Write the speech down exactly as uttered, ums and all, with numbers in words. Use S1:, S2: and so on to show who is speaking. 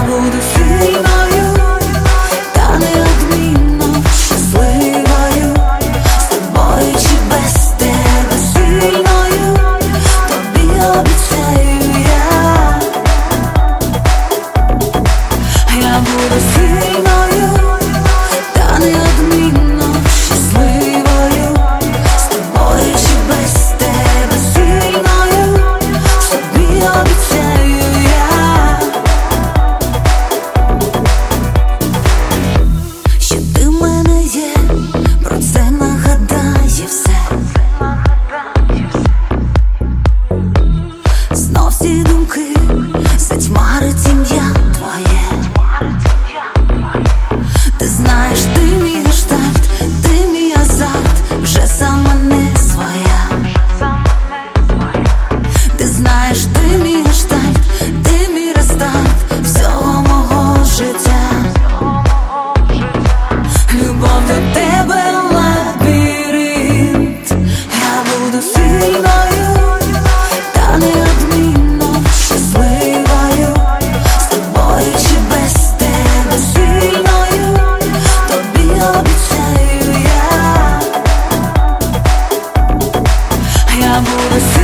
S1: буду сильною та неодмінно щасливою, з тобою чи без тебе сильною, тобі обіцяю я. Я буду сильною та неодмінно щасливою, з тобою чи без тебе сильною, тобі обіцяю я. Що ти в мене є, про це нагадає все. Знов всі думки затьмарить ім'я твоє. Ти знаєш, ти мій гештальт, ти мій азарт, вже сама не своя. Ти знаєш, ти мій гештальт, ти мій рестарт всього мого життя. Любов до тебе лабіринт. Я буду сильною та неодмінно щасливою, з тобою чи без тебе сильною, тобі обіцяю я. Я буду